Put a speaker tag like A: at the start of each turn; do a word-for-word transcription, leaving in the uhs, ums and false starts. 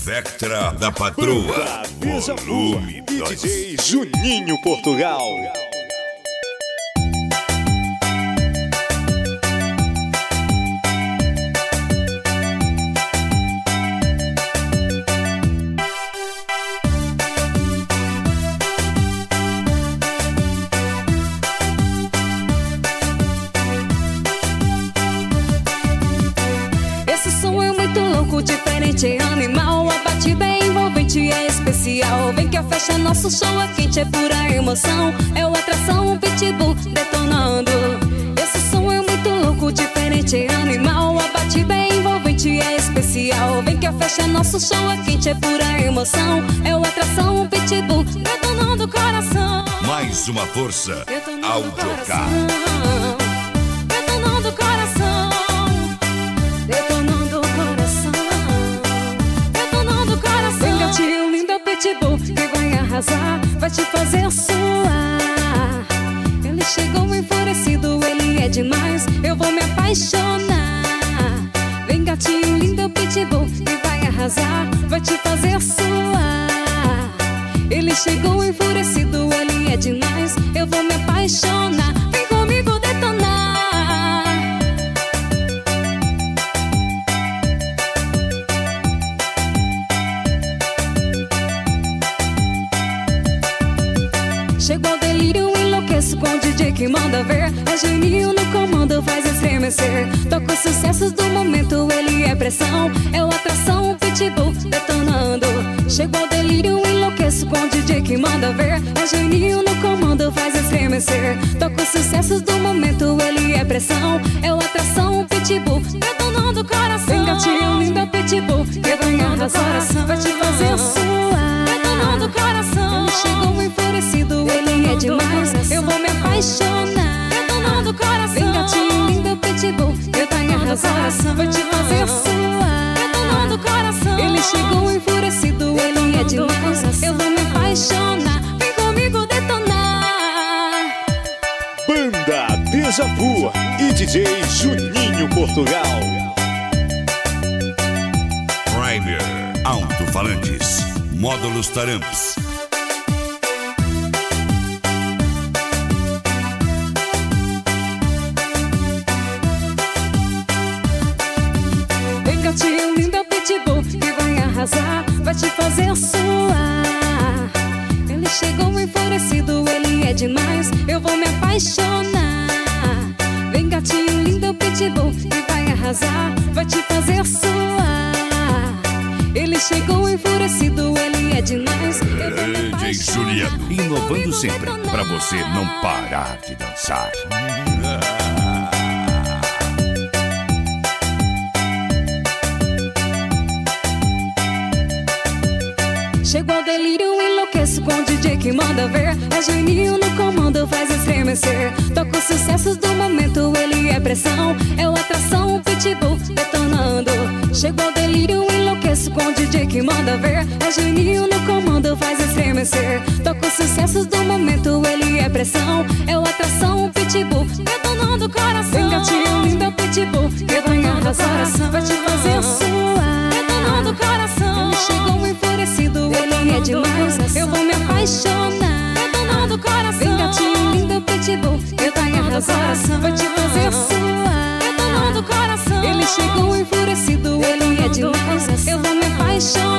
A: Vectra da Patroa, volume
B: e D J Juninho Portugal.
C: Esse som é muito louco, diferente, animal. A batida é envolvente, é especial. Vem que a festa, nosso show é quente, é pura emoção. É o atração, o pitbull detonando. Esse som é muito louco, diferente, animal. A batida é envolvente, é especial. Vem que a festa, nosso show é quente, é pura emoção. É o atração, o pitbull detonando o coração.
A: Mais uma força,
C: Detonando o
A: Audiocar.
C: coração. Detonando o coração. Detonando o coração. Detonando o coração. Vem gatinho lindo, é o pitbull que vai arrasar, vai te fazer suar. Ele chegou enfurecido, ele é demais, eu vou me apaixonar. Vem gatinho lindo, é o pitbull que vai arrasar, vai te fazer suar. Ele chegou enfurecido, ele é demais, eu vou me apaixonar. Vem comigo detonar. Chegou o delírio, enlouqueço com o D J que manda ver. É Juninho no comando, faz estremecer. Toca os sucessos do momento, ele é pressão. É o atração, o pitbull detonando. Chegou o delírio, enlouqueço com o D J que manda ver. É Juninho no comando, faz estremecer. Toca os sucessos do momento, ele é pressão. É o atração, o pitbull detonando o coração. Vem gatinho lindo, é o pitbull que vai arrasar, vai te fazer suar. Detonando o coração. Ele chegou enfurecido, ele é demais, eu vou me apaixonar. Detonando o coração. Vem gatinho lindo, é o pitbull que vai arrasar, vai te fazer suar. Detonando o coração. Ele chegou enfurecido, ele é demais, eu vou me apaixonar. Vem comigo detonar.
B: Banda Deja Vu e D J Juninho Portugal.
A: Primer, alto-falantes, módulos Taramps.
C: Vem gatinho lindo, é o pitbull que vai arrasar, vai te fazer suar. Ele chegou enfurecido, ele é demais, eu vou me apaixonar. Vem gatinho lindo, é o pitbull que vai arrasar, vai te fazer suar. Ele chegou enfurecido, ele é demais, eu vou me
A: D J
C: apaixonar.
A: Juliano,
D: Inovando sempre, pra você não parar de dançar.
C: Chegou o delírio, enlouqueço com o D J que manda ver. É Juninho no comando, faz estremecer. Toca os sucessos do momento, ele é pressão. É o atração, o pitbull detonando. Chegou o delírio, enlouqueço com o D J que manda ver. É Juninho no comando, faz estremecer. Toca os sucessos do momento, ele é pressão. É o atração, o pitbull detonando o coração. Vem gatinho lindo, é o pitbull que vai arrasar, vai te fazer suar. Detonando o coração. Ele chegou enfurecido, ele é demais, eu vou me apaixonar. Detonando o coração. Vem gatinho lindo, é o pitbull que vai arrasar, vai te fazer suar. Detonando o coração. Ele chegou enfurecido, ele é demais, eu vou me apaixonar.